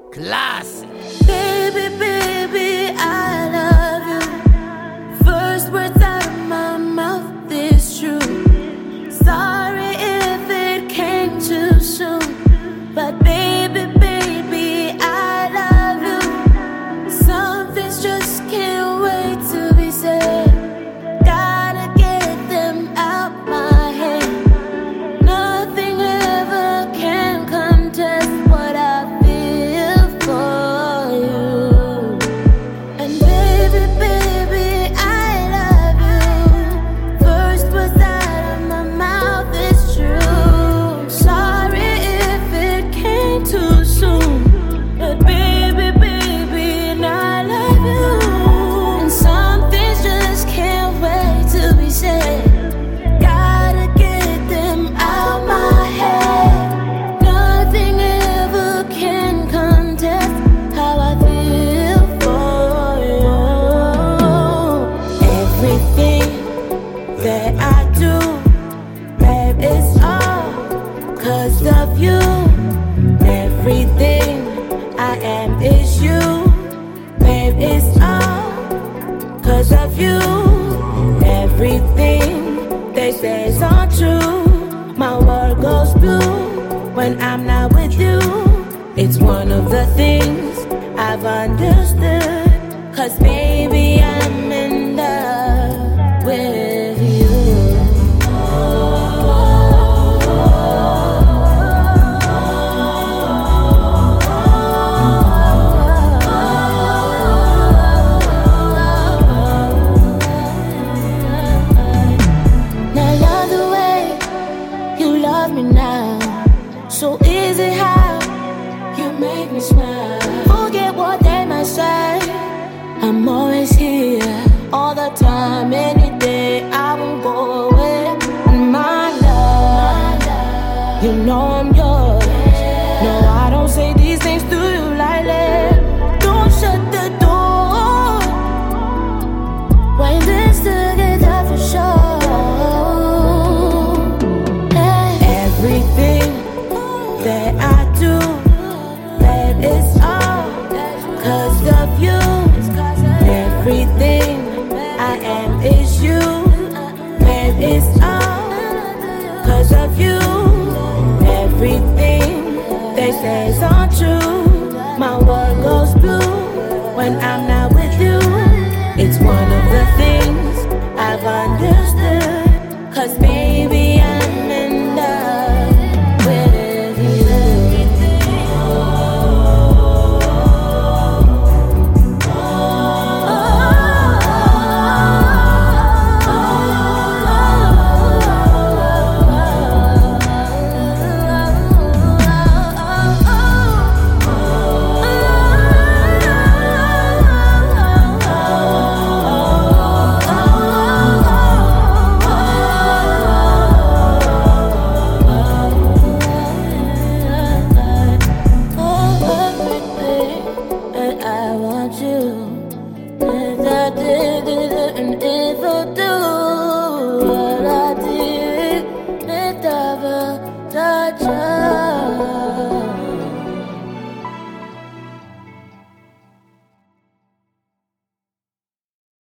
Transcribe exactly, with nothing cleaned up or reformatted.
Classic. Baby, baby, I love you. First words out of my mouth is true. Sorry if it came too soon, but baby, baby, I love you. Some things just can't wait to be said. Gotta get them out my head. Nothing ever can contest what I feel for you. And baby, baby, I love you. First words out of my mouth is true. Sorry if it came too soon, but baby, baby, and I love you. And some things just can't wait to be said. Gotta get them out my head. Nothing ever can contest how I feel for you. Everything that I do, babe, it's all 'cause of you. Everything I am is you, babe, it's all 'cause of you. Everything they say is untrue. My world goes blue when I'm not with you. It's one of the things I've understood, 'cause baby, I'm in love with you. Now I love the way you love me now. So easy how you make me smile. Forget what they might say, I'm always here all the time, any day. I won't go away. My love, you know I'm yours. No, I don't say these things to you lightly. Don't shut the door when this together for sure. Hey. Everything that I do, that is all 'cause of you. Everything I am is you, man, it's all 'cause of you. Everything they say is untrue. My world goes blue when I'm not